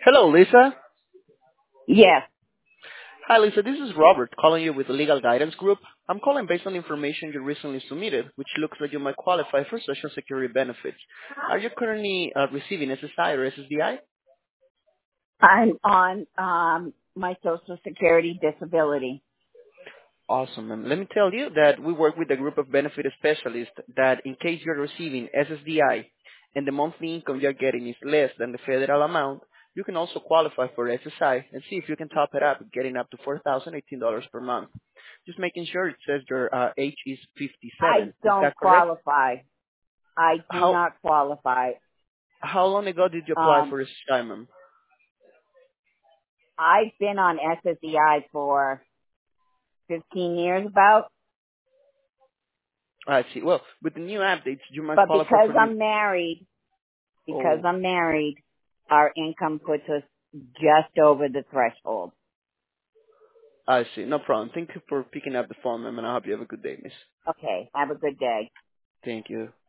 Hello, Lisa. Yes, Hi, Lisa. This is Robert calling you with the Legal Guidance Group. I'm calling based on information you recently submitted, which looks like you might qualify for Social Security benefits. Are you currently receiving SSI or SSDI? I'm on my Social Security disability. Awesome, ma'am. Let me tell you that we work with a group of benefit specialists that in case you're receiving SSDI and the monthly income you're getting is less than the federal amount, you can also qualify for SSI and see if you can top it up, getting up to $4,018 per month. Just making sure it says your age is I 57. Is don't that correct? qualify. I do How not qualify. how long ago did you apply Um, for SSI, ma'am? I've been on SSDI for 15 years about, I see. Well, with the new updates, you might but qualify for new. because Oh, I'm married, our income puts us just over the threshold. I see. No problem. Thank you for picking up the phone, ma'am, and I hope you have a good day, miss. Okay, have a good day. Thank you.